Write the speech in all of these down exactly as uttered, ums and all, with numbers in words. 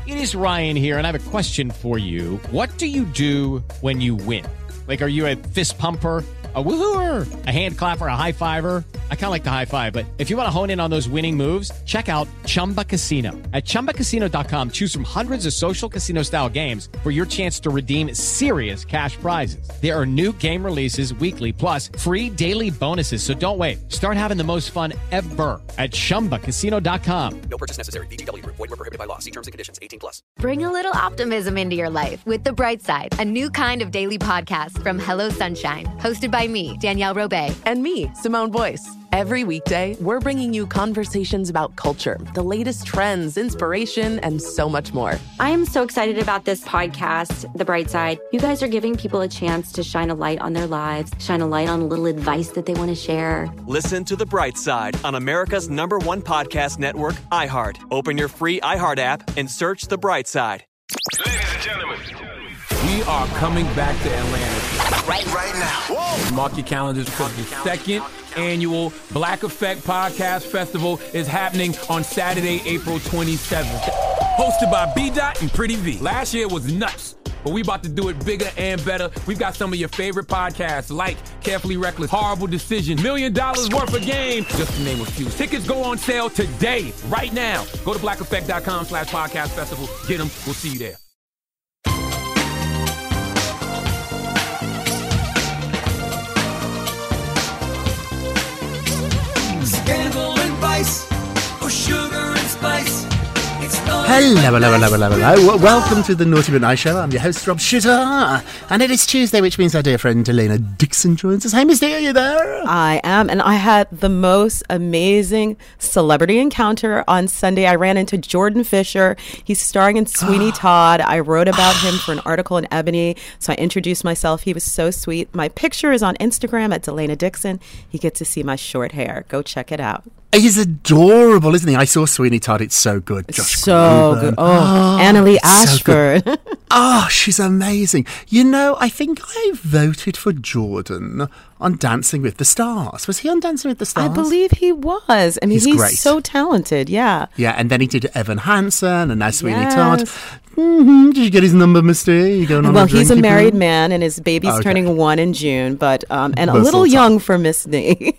It is Ryan here, and I have a question for you. What do you do when you win? Like, are you a fist pumper, a woohooer, a hand clapper, a high fiver? I kind of like the high five, but if you want to hone in on those winning moves, check out Chumba Casino. At chumba casino dot com, choose from hundreds of social casino style games for your chance to redeem serious cash prizes. There are new game releases weekly, plus free daily bonuses. So don't wait. Start having the most fun ever at chumba casino dot com. No purchase necessary. V G W Group. Void where prohibited by law. See terms and conditions. eighteen plus. Bring a little optimism into your life with The Bright Side, a new kind of daily podcast from Hello Sunshine, hosted by me, Danielle Robay. And me, Simone Boyce. Every weekday, we're bringing you conversations about culture, the latest trends, inspiration, and so much more. I am so excited about this podcast, The Bright Side. You guys are giving people a chance to shine a light on their lives, shine a light on a little advice that they want to share. Listen to The Bright Side on America's number one podcast network, iHeart. Open your free iHeart app and search The Bright Side. Ladies and gentlemen, we are coming back to Atlanta. Right, right now. Whoa. Mark your calendars because the second annual Black Effect Podcast Festival is happening on Saturday, April twenty-seventh. Hosted by B-Dot and Pretty V. Last year was nuts, but we about to do it bigger and better. We've got some of your favorite podcasts like Carefully Reckless, Horrible Decision, Million Dollars Worth of Game, just to name a few. Tickets go on sale today, right now. Go to black effect dot com slash podcast festival. Get them. We'll see you there. Scandal and vice, or sugar and spice. Hello, hello, hello, hello, hello. Welcome to the Naughty But Nice Show. I'm your host, Rob Shuter. And it is Tuesday, which means our dear friend Elena Dixon joins us. Hey, Miss D, are you there? I am, and I had the most amazing celebrity encounter on Sunday. I ran into Jordan Fisher. He's starring in Sweeney Todd. I wrote about him for an article in Ebony, so I introduced myself. He was so sweet. My picture is on Instagram at Delana Dixon. You get to see my short hair. Go check it out. He's adorable, isn't he? I saw Sweeney Todd. It's so good. Josh so Groban. good. Oh, oh Annalee Ashford. So oh, she's amazing. You know, I think I voted for Jordan on Dancing with the Stars. Was he on Dancing with the Stars? I believe he was. I mean, he's, he's great. So talented. Yeah. Yeah, and then he did Evan Hansen and now Sweeney yes. Todd. Mm-hmm. Did you get his number, Mister You going on well, a he's a drinky married pool? man, and his baby's okay. turning one in June, but um, and Muzzle a little top. young for Miss D.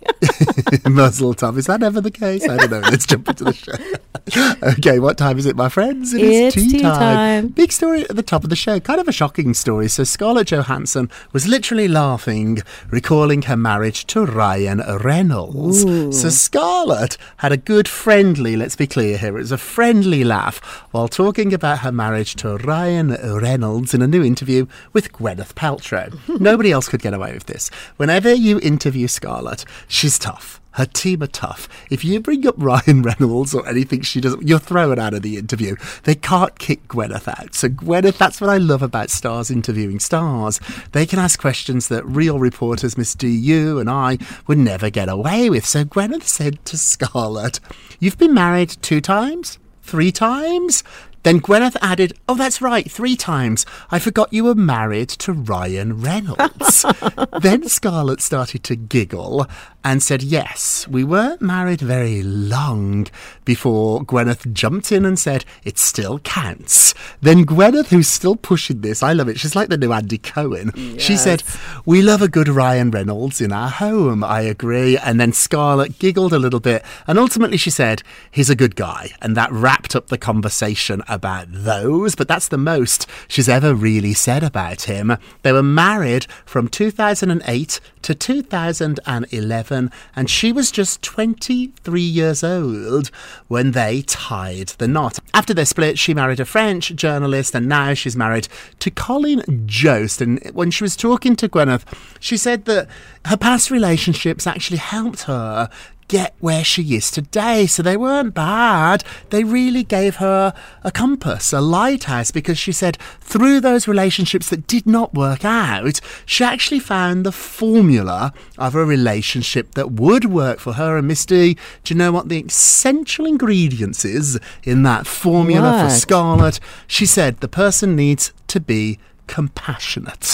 Muzzle top. Is that ever the case? I don't know. Let's jump into the show. Okay, what time is it, my friends? It it's is tea, tea time. time. Big story at the top of the show. Kind of a shocking story. So Scarlett Johansson was literally laughing, recalling her marriage to Ryan Reynolds. Ooh. So Scarlett had a good friendly, let's be clear here, it was a friendly laugh while talking about her marriage to Ryan Reynolds in a new interview with Gwyneth Paltrow. Nobody else could get away with this. Whenever you interview Scarlett, she's tough. Her team are tough. If you bring up Ryan Reynolds or anything she doesn't, you're thrown out of the interview. They can't kick Gwyneth out. So Gwyneth, that's what I love about stars interviewing stars. They can ask questions that real reporters, Miss D, you and I, would never get away with. So Gwyneth said to Scarlett, "You've been married two times? Three times?" Then Gwyneth added, "Oh, that's right, three times. I forgot you were married to Ryan Reynolds." Then Scarlett started to giggle and said, "Yes, we weren't married very long," before Gwyneth jumped in and said, "It still counts." Then Gwyneth, who's still pushing this, I love it, she's like the new Andy Cohen. Yes. She said, "We love a good Ryan Reynolds in our home." I agree. And then Scarlett giggled a little bit and ultimately she said, "He's a good guy." And that wrapped up the conversation about those, but that's the most she's ever really said about him. They were married from two thousand eight to two thousand eleven, and she was just twenty-three years old when they tied the knot. After their split, she married a French journalist, and now she's married to Colin Jost. And when she was talking to Gwyneth, she said that her past relationships actually helped her get where she is today. So they weren't bad. They really gave her a compass, a lighthouse, because she said through those relationships that did not work out, she actually found the formula of a relationship that would work for her. And Miss D, do you know what the essential ingredients is in that formula what? for Scarlett? She said the person needs to be compassionate.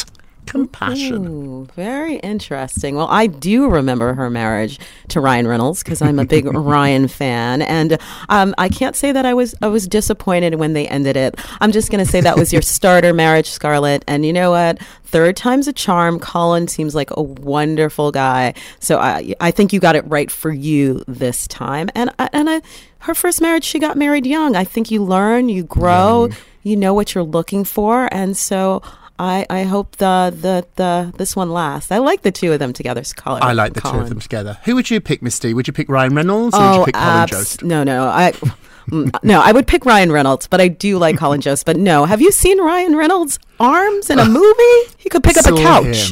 compassion. Ooh, very interesting. Well, I do remember her marriage to Ryan Reynolds because I'm a big Ryan fan, and um, I can't say that I was I was disappointed when they ended it. I'm just going to say that was your starter marriage, Scarlett. And you know what? Third time's a charm. Colin seems like a wonderful guy, so I I think you got it right for you this time. And and I, her first marriage, she got married young. I think you learn, you grow, young. You know what you're looking for, and so. I, I hope the, the the this one lasts. I like the two of them together. Colin, I like the Colin. two of them together. Who would you pick, Miss D? Would you pick Ryan Reynolds or oh, would you pick Colin abs- Jost? No, no. I no, I would pick Ryan Reynolds, but I do like Colin Jost. But no, have you seen Ryan Reynolds' arms in a movie? He could pick up a couch.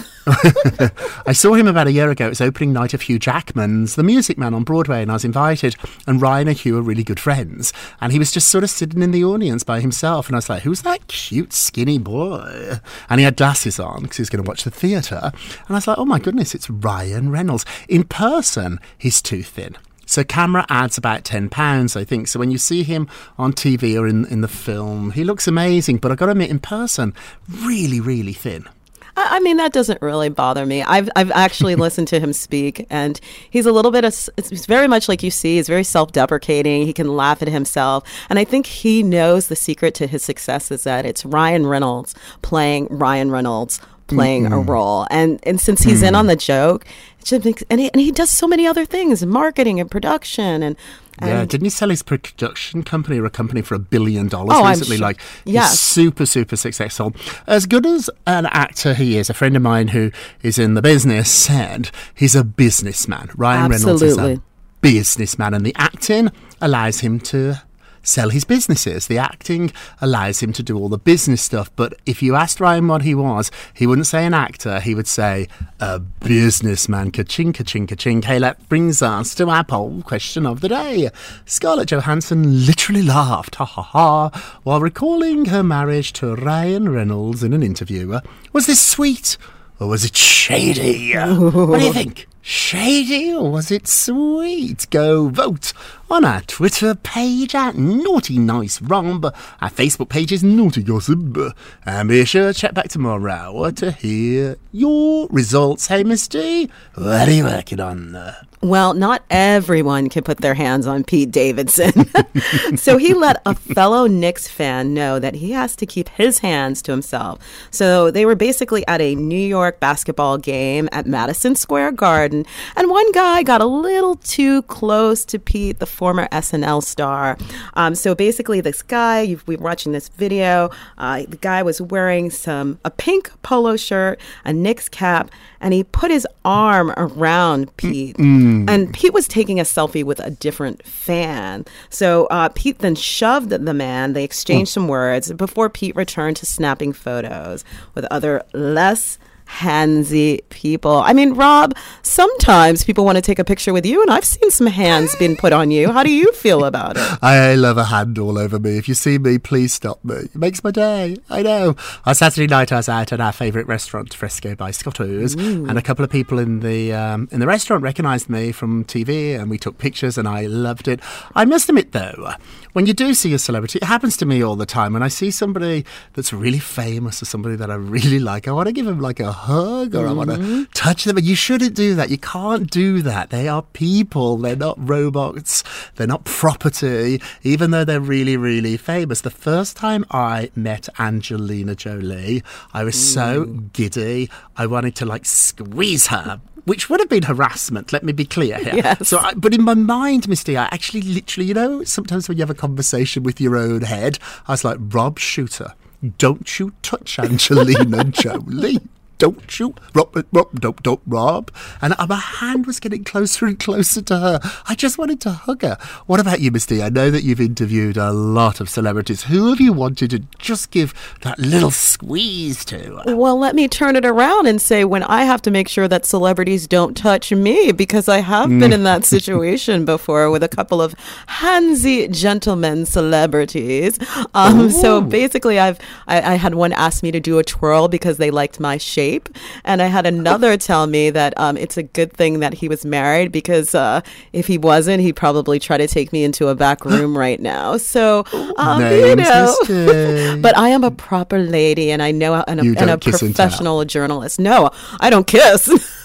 I saw him about a year ago. It was opening night of Hugh Jackman's The Music Man on Broadway, and I was invited, and Ryan and Hugh are really good friends, and he was just sort of sitting in the audience by himself, and I was like, who's that cute skinny boy? And he had glasses on because he was going to watch the theatre, and I was like, oh my goodness, it's Ryan Reynolds. In person, he's too thin. So camera adds about ten pounds, I think. So when you see him on T V or in, in the film, he looks amazing, but I've got to admit, in person, really, really thin. I mean, that doesn't really bother me. I've I've actually listened to him speak, and he's a little bit of, it's very much like you see, he's very self-deprecating. He can laugh at himself. And I think he knows the secret to his success is that it's Ryan Reynolds playing Ryan Reynolds playing mm-hmm. a role. And and since he's mm. in on the joke, it just makes, and, he, and he does so many other things, marketing and production and Yeah, didn't he sell his production company or a company for a billion dollars oh, recently? Sure. Like, yes. He's super, super successful. As good as an actor he is, a friend of mine who is in the business said he's a businessman. Ryan Absolutely. Reynolds is a businessman, and the acting allows him to sell his businesses. The acting allows him to do all the business stuff. But if you asked Ryan what he was, he wouldn't say an actor. He would say a businessman. Ka-ching, ka-ching, ka-ching. Hey, that brings us to our poll question of the day. Scarlett Johansson literally laughed, ha ha ha, while recalling her marriage to Ryan Reynolds in an interview. Was this sweet or was it shady? What do you think? Shady or was it sweet? Go vote on our Twitter page at Naughty Nice Romb. Our Facebook page is Naughty Gossip. And be sure to check back tomorrow to hear your results. Hey, Miss D, what are you working on? Well, not everyone can put their hands on Pete Davidson. So he let a fellow Knicks fan know that he has to keep his hands to himself. So they were basically at a New York basketball game at Madison Square Garden, and one guy got a little too close to Pete, the former S N L star. Um, so basically this guy, you've, we were watching this video, uh, the guy was wearing some a pink polo shirt, a Knicks cap, and he put his arm around Pete. Mm-hmm. And Pete was taking a selfie with a different fan. So uh, Pete then shoved the man. They exchanged oh. some words before Pete returned to snapping photos with other less handsy people. I mean, Rob, sometimes people want to take a picture with you, and I've seen some hands being put on you. How do you feel about it? I love a hand all over me. If you see me, please stop me. It makes my day. I know. On Saturday night, I was out at our favourite restaurant, Fresco by Scotto's, Ooh. and a couple of people in the um, in the restaurant recognised me from T V, and we took pictures, and I loved it. I must admit, though, when you do see a celebrity, it happens to me all the time. When I see somebody that's really famous or somebody that I really like, I want to give them like a hug or mm-hmm. I want to touch them. But you shouldn't do that. You can't do that. They are people. They're not robots. They're not property, even though they're really, really famous. The first time I met Angelina Jolie, I was mm. so giddy. I wanted to like squeeze her, which would have been harassment, let me be clear here. Yes. So, I, but in my mind, Misty, I actually literally, you know, sometimes when you have a conversation with your own head, I was like, Rob Shooter, don't you touch Angelina Jolie. Don't you, Rob, Rob, don't, don't, Rob. And my hand was getting closer and closer to her. I just wanted to hug her. What about you, Misty? I know that you've interviewed a lot of celebrities. Who have you wanted to just give that little squeeze to? Well, let me turn it around and say when I have to make sure that celebrities don't touch me, because I have mm. been in that situation before with a couple of handsy gentlemen celebrities. Um, so basically, I've I, I had one ask me to do a twirl because they liked my shape. rape. And I had another tell me that um, it's a good thing that he was married because uh, if he wasn't, he'd probably try to take me into a back room right now. So, um, you know, but I am a proper lady and I know, and a, and a professional journalist. No, I don't kiss.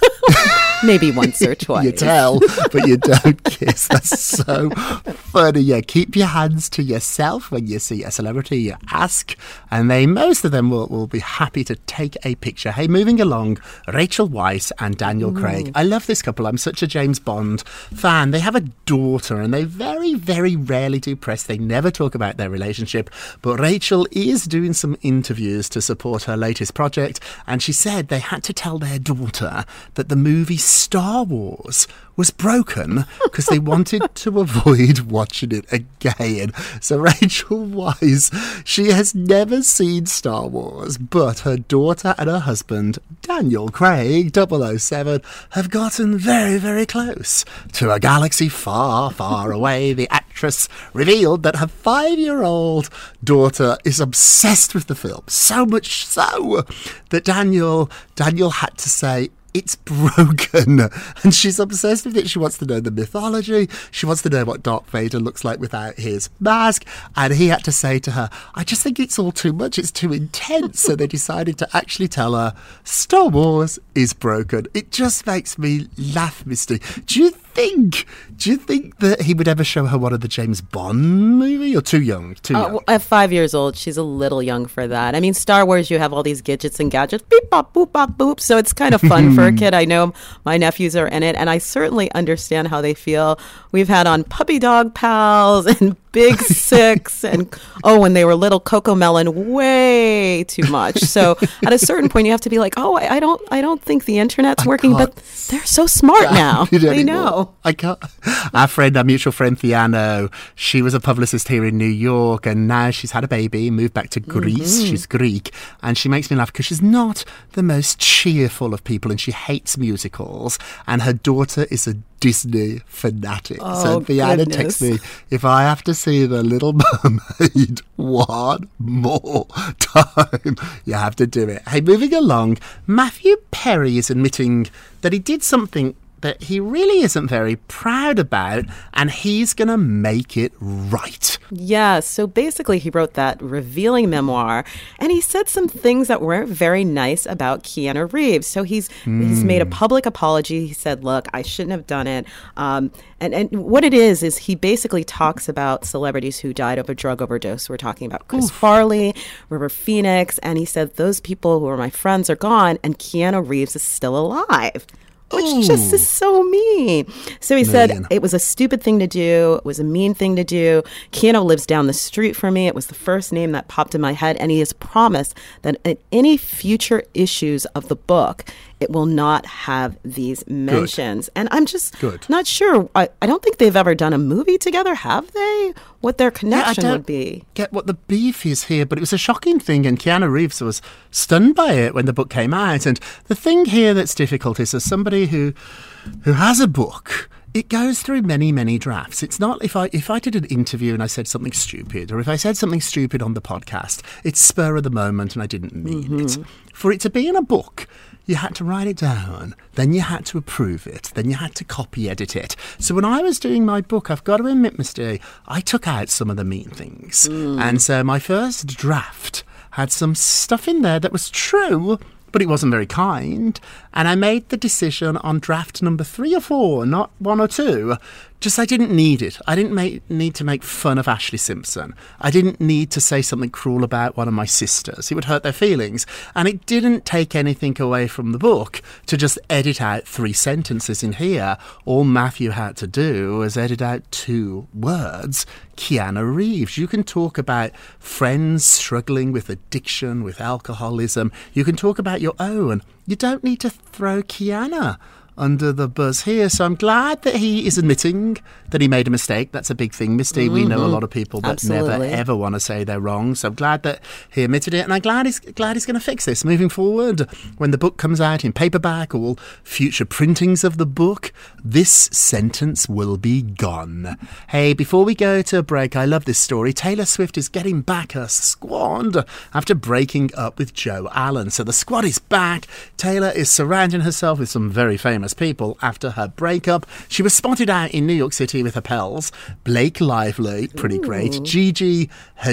Maybe once or twice. You tell, but you don't kiss. That's so funny. Yeah, keep your hands to yourself when you see a celebrity. You ask, and they most of them will, will be happy to take a picture. Hey, moving along, Rachel Weisz and Daniel Ooh. Craig. I love this couple. I'm such a James Bond fan. They have a daughter, and they very, very rarely do press. They never talk about their relationship. But Rachel is doing some interviews to support her latest project, and she said they had to tell their daughter that the movie Star Wars was broken because they wanted to avoid watching it again. So Rachel Weisz, she has never seen Star Wars, but her daughter and her husband, Daniel Craig, double oh seven, have gotten very, very close to a galaxy far, far away. The actress revealed that her five-year-old daughter is obsessed with the film, so much so that Daniel, Daniel had to say, it's broken, and she's obsessed with it. She wants to know the mythology. She wants to know what Darth Vader looks like without his mask. And he had to say to her, I just think it's all too much. It's too intense. So they decided to actually tell her Star Wars is broken. It just makes me laugh, Misty. Do you think, do you think that he would ever show her one of the James Bond movie, or too young? Too young? Uh, at five years old, she's a little young for that. I mean, Star Wars, you have all these gadgets and gadgets, beep, bop, boop, bop, boop. So it's kind of fun for a kid. I know my nephews are in it, and I certainly understand how they feel. We've had on Puppy Dog Pals and Big Six, and oh, when they were little, Coco Melon, way too much. So at a certain point, you have to be like, oh, I, I don't, I don't think the internet's I working, but they're so smart now. They know. I can't. Our friend, our mutual friend Theano, she was a publicist here in New York, and now she's had a baby, moved back to Greece. Mm-hmm. She's Greek, and she makes me laugh because she's not the most cheerful of people, and she hates musicals. And her daughter is a Disney fanatic. Oh, so Theano goodness. texts me, if I have to see The Little Mermaid one more time, you have to do it. Hey, moving along, Matthew Perry is admitting that he did something that he really isn't very proud about, and he's going to make it right. Yeah, so basically he wrote that revealing memoir, and he said some things that weren't very nice about Keanu Reeves. So he's mm. he's made a public apology. He said, look, I shouldn't have done it. Um, and, and what it is, is he basically talks about celebrities who died of a drug overdose. We're talking about Chris Oof. Farley, River Phoenix, and he said, those people who are my friends are gone, and Keanu Reeves is still alive. Which Ooh. Just is so mean. So he Million. said it was a stupid thing to do. It was a mean thing to do. Keanu lives down the street from me. It was the first name that popped in my head. And he has promised that in any future issues of the book, it will not have these mentions. Good. And I'm just Good. not sure. I, I don't think they've ever done a movie together, have they? What their connection yeah, I don't would be. Get what the beef is here, but it was a shocking thing, and Keanu Reeves was stunned by it when the book came out. And the thing here that's difficult is, as somebody who who has a book, it goes through many, many drafts. It's not if I if I did an interview and I said something stupid, or if I said something stupid on the podcast, it's spur of the moment and I didn't mean mm-hmm. it. For it to be in a book, you had to write it down, then you had to approve it, then you had to copy edit it. So when I was doing my book, I've got to admit, Mister I took out some of the mean things. Mm. And so my first draft had some stuff in there that was true, but it wasn't very kind. And I made the decision on draft number three or four, not one or two. Just I didn't need it. I didn't make, need to make fun of Ashley Simpson. I didn't need to say something cruel about one of my sisters. It would hurt their feelings. And it didn't take anything away from the book to just edit out three sentences in here. All Matthew had to do was edit out two words. Keanu Reeves. You can talk about friends struggling with addiction, with alcoholism. You can talk about your own. You don't need to throw Keanu under the buzz here. So I'm glad that he is admitting that he made a mistake. That's a big thing, Misty. Mm-hmm. We know a lot of people that Absolutely. never, ever want to say they're wrong. So I'm glad that he admitted it, and I'm glad he's, glad he's going to fix this moving forward. When the book comes out in paperback or all future printings of the book, this sentence will be gone. Hey, before we go to a break, I love this story. Taylor Swift is getting back her squad after breaking up with Joe Allen. So the squad is back. Taylor is surrounding herself with some very famous people after her breakup. She was spotted out in New York City with her pals, Blake Lively, pretty Ooh. great, Gigi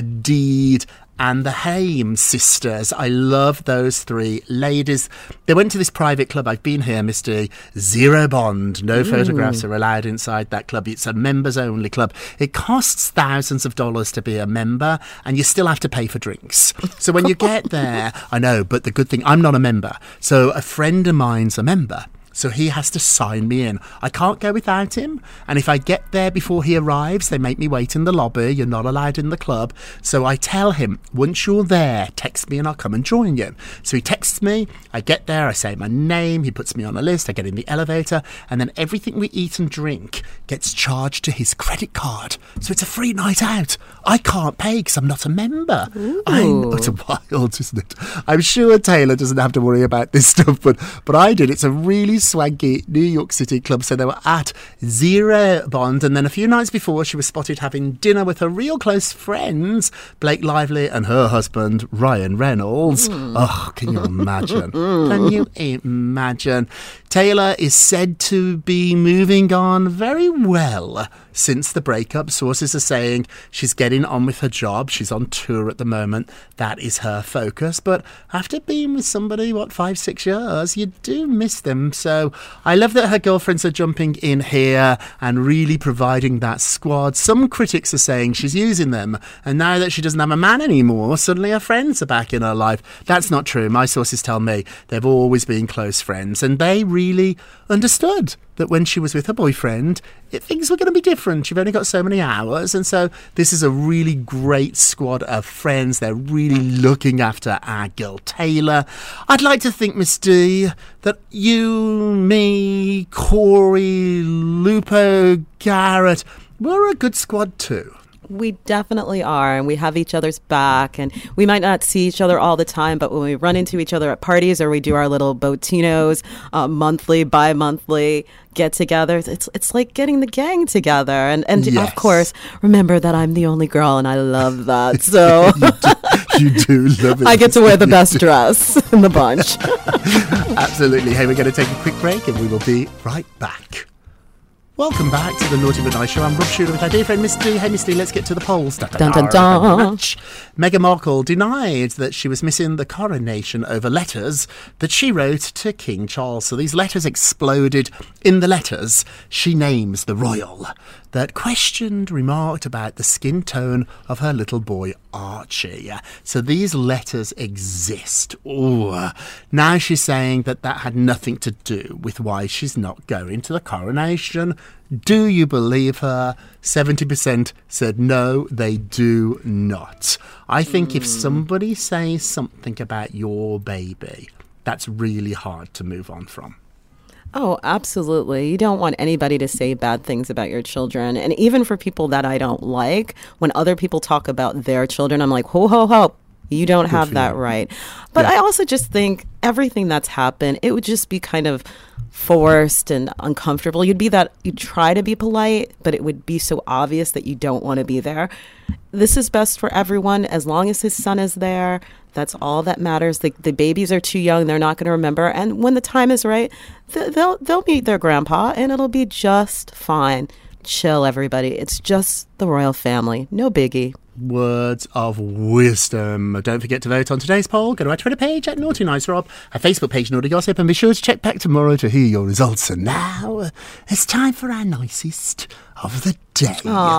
Hadid, and the Haim sisters. I love those three ladies. They went to this private club. I've been here, Mister Zero Bond. No Ooh. photographs are allowed inside that club. It's a members-only club. It costs thousands of dollars to be a member, and you still have to pay for drinks. So when you get there, I know, but the good thing, I'm not a member. So a friend of mine's a member. So he has to sign me in. I can't go without him. And if I get there before he arrives, they make me wait in the lobby. You're not allowed in the club. So I tell him, once you're there, text me and I'll come and join you. So he texts me. I get there. I say my name. He puts me on a list. I get in the elevator. And then everything we eat and drink gets charged to his credit card. So it's a free night out. I can't pay because I'm not a member. I'm, it's wild, isn't it? I'm sure Taylor doesn't have to worry about this stuff, but, but I did. It's a really swanky New York City club. So they were at Zero Bond, and then a few nights before she was spotted having dinner with her real close friends, Blake Lively and her husband Ryan Reynolds. Mm. Oh, can you imagine? Can you imagine? Taylor is said to be moving on very well since the breakup. Sources are saying she's getting on with her job. She's on tour at the moment. That is her focus. But after being with somebody, what, five, six years, you do miss them. So I love that her girlfriends are jumping in here and really providing that squad. Some critics are saying she's using them. And now that she doesn't have a man anymore, suddenly her friends are back in her life. That's not true. My sources tell me they've always been close friends. And they really understood that when she was with her boyfriend, it, things were going to be different. You've only got so many hours. And so this is a really great squad of friends. They're really looking after our girl Taylor. I'd like to think, Miss D, that you, me, Corey, Lupo, Garrett, we're a good squad too. We definitely are, and we have each other's back, and we might not see each other all the time, but when we run into each other at parties or we do our little Botinos uh, monthly, bi-monthly get-togethers, it's it's like getting the gang together. And, and yes. Of course, remember that I'm the only girl, and I love that. So you, do, you do love it. I get to wear the best dress in the bunch. Absolutely. Hey, we're going to take a quick break, and we will be right back. Welcome back to the Naughty But Nice Show. I'm Rob Shuler with our dear friend Miss D. Hey, Miss D, let's get to the polls. Da, da, dun, dun, dun. Meghan Markle denied that she was missing the coronation over letters that she wrote to King Charles. So these letters exploded. In the letters, she names the royal that questioned, remarked about the skin tone of her little boy Archie. So these letters exist. Ooh. Now she's saying that that had nothing to do with why she's not going to the coronation. Do you believe her? seventy percent said no, they do not. I think mm. if somebody says something about your baby, that's really hard to move on from. Oh, absolutely. You don't want anybody to say bad things about your children. And even for people that I don't like, when other people talk about their children, I'm like, ho, ho, ho. You don't have that right. But yeah. I also just think everything that's happened, it would just be kind of forced and uncomfortable. You'd be that, you'd try to be polite, but it would be so obvious that you don't want to be there. This is best for everyone. As long as his son is there, that's all that matters. The, the babies are too young. They're not going to remember. And when the time is right, th- they'll, they'll meet their grandpa and it'll be just fine. Chill, everybody. It's just the royal family. No biggie. Words of wisdom. Don't forget to vote on today's poll. Go to our Twitter page at Naughty Nice Rob, our Facebook page Naughty Gossip, and be sure to check back tomorrow to hear your results. And now it's time for our nicest of the day.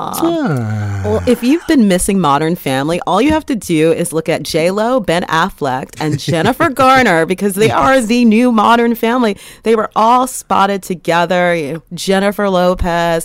Ah. Well, if you've been missing Modern Family, all you have to do is look at J-Lo, Ben Affleck, and Jennifer Garner, because they are the new Modern Family. They were all spotted together. You know, Jennifer Lopez,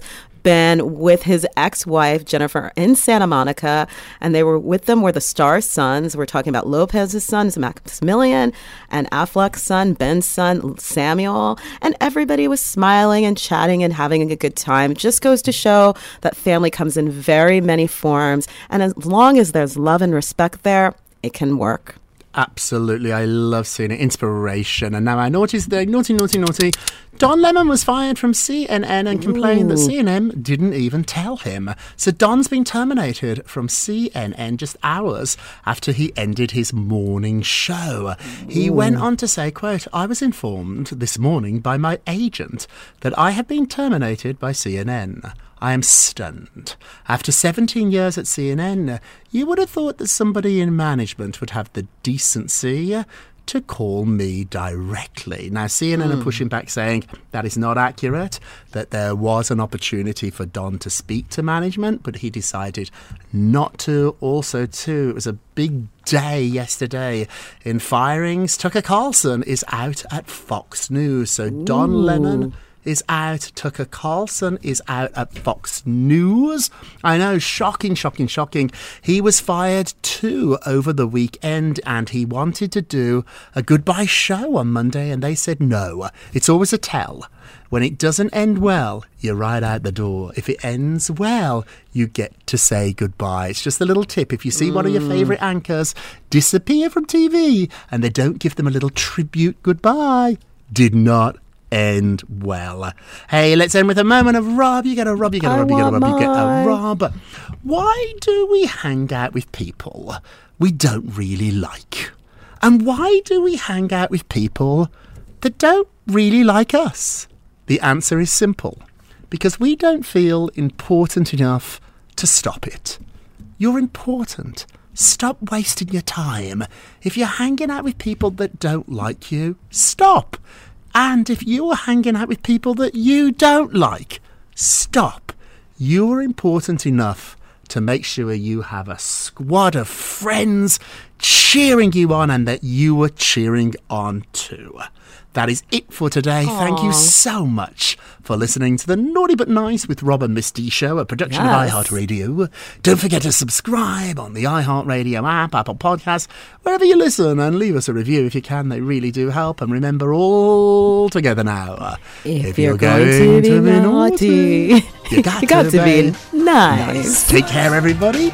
been with his ex-wife, Jennifer, in Santa Monica, and they were with them were the star sons. We're talking about Lopez's son, Maximilian, and Affleck's son, Ben's son, Samuel, and everybody was smiling and chatting and having a good time. It just goes to show that family comes in very many forms, and as long as there's love and respect there, it can work. Absolutely. I love seeing it. Inspiration. And now our naughty's there. Naughty, naughty, naughty. Don Lemon was fired from C N N and complained Ooh. that C N N didn't even tell him. So Don's been terminated from C N N just hours after he ended his morning show. He Ooh. went on to say, quote, "I was informed this morning by my agent that I have been terminated by C N N. I am stunned. After seventeen years at C N N, you would have thought that somebody in management would have the decency to call me directly." Now, C N N mm. are pushing back, saying that is not accurate, that there was an opportunity for Don to speak to management, but he decided not to. Also, too, it was a big day yesterday in firings. Tucker Carlson is out at Fox News, so Don Ooh. Lemon is out. Tucker Carlson is out at Fox News. I know, shocking, shocking, shocking. He was fired too over the weekend, and he wanted to do a goodbye show on Monday, and they said no. It's always a tell. When it doesn't end well, you're right out the door. If it ends well, you get to say goodbye. It's just a little tip. If you see mm. one of your favourite anchors disappear from T V and they don't give them a little tribute goodbye, did not end well. Hey, let's end with a moment of Rob. You get a Rob, you get a Rob, you get a Rob, you get a Rob. Why do we hang out with people we don't really like? And why do we hang out with people that don't really like us? The answer is simple. Because we don't feel important enough to stop it. You're important. Stop wasting your time. If you're hanging out with people that don't like you, stop. And if you're hanging out with people that you don't like, stop. You're important enough to make sure you have a squad of friends cheering you on and that you are cheering on too. That is it for today. Aww. Thank you so much for listening to the Naughty But Nice with Rob and Miss D show, a production yes. of iHeartRadio. Don't forget to subscribe on the iHeartRadio app, Apple Podcasts, wherever you listen, and leave us a review if you can. They really do help. And remember, all together now, if, if you're, you're going, going to be naughty, naughty you got, you got to, to be, be nice. nice. Take care, everybody.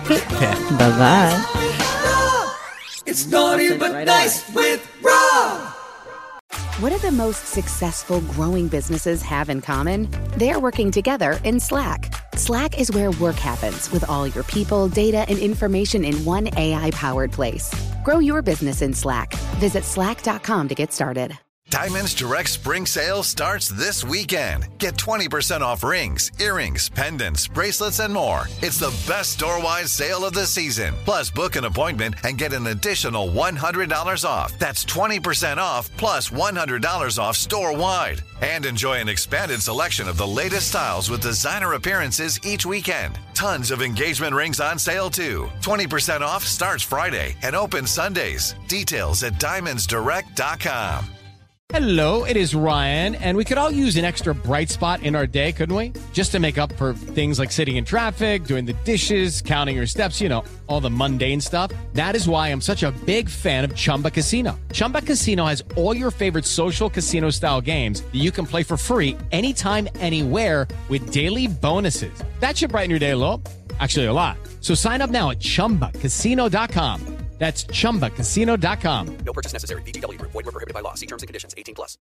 Bye-bye. It's Naughty But right Nice away. With Rob. What do the most successful growing businesses have in common? They're working together in Slack. Slack is where work happens with all your people, data, and information in one A I-powered place. Grow your business in Slack. Visit slack dot com to get started. Diamonds Direct Spring Sale starts this weekend. Get twenty percent off rings, earrings, pendants, bracelets, and more. It's the best store-wide sale of the season. Plus, book an appointment and get an additional one hundred dollars off. That's twenty percent off plus one hundred dollars off store-wide. And enjoy an expanded selection of the latest styles with designer appearances each weekend. Tons of engagement rings on sale, too. twenty percent off starts Friday and opens Sundays. Details at diamonds direct dot com. Hello, it is Ryan, and we could all use an extra bright spot in our day, couldn't we? Just to make up for things like sitting in traffic, doing the dishes, counting your steps, you know, all the mundane stuff. That is why I'm such a big fan of Chumba Casino. Chumba Casino has all your favorite social casino-style games that you can play for free anytime, anywhere with daily bonuses. That should brighten your day a little. Actually, a lot. So sign up now at chumba casino dot com. That's chumba casino dot com. No purchase necessary. V G W Group. Void where prohibited by law. See terms and conditions. eighteen plus.